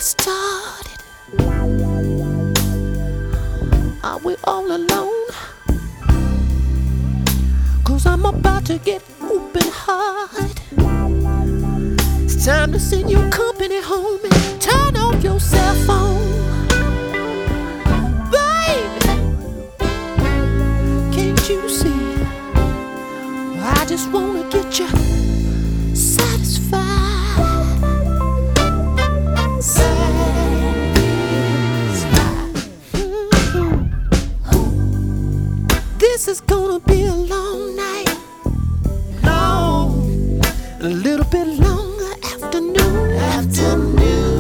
started? Are we all alone? 'Cause I'm about to get open heart. It's time to send your company home and turn off your cell phone. Baby, can't you see? I just wanna get you satisfied. This is gonna be a long night, long, a little bit longer afternoon.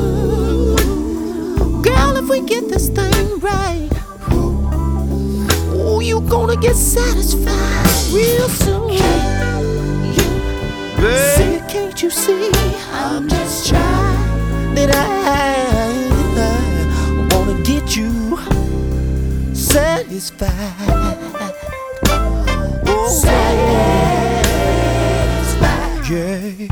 Girl, if we get this thing right, oh, you gonna get satisfied real soon. See, can't you see? I'm just trying that I wanna get you satisfied. Oh, satisfied. Yeah.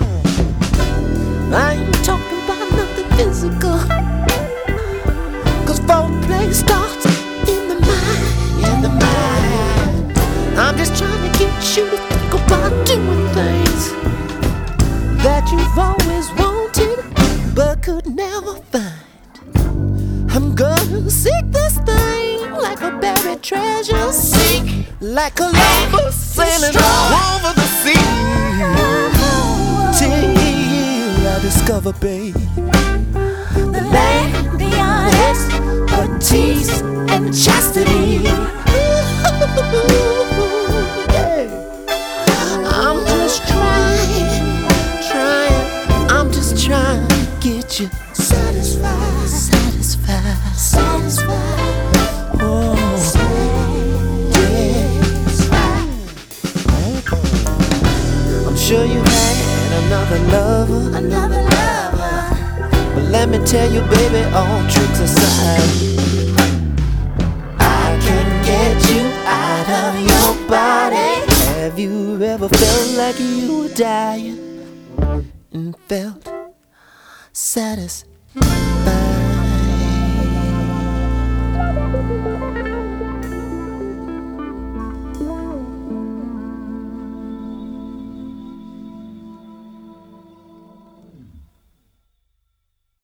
I ain't talking about nothing physical, 'cause foreplay starts in the mind. I'm just trying to get you to think about doing things that you've always wanted but could never find. I'm gonna seek this thing like a buried treasure, seek like a lover sailing over the sea, till I discover, babe, the land beyond expertise and chastity. I'm just trying, I'm just trying to get you satisfied. Oh, satisfied. I'm sure you had another lover, but let me tell you, baby, all tricks aside, I can get you out of your body. Have you ever felt like you were dying and felt satisfied?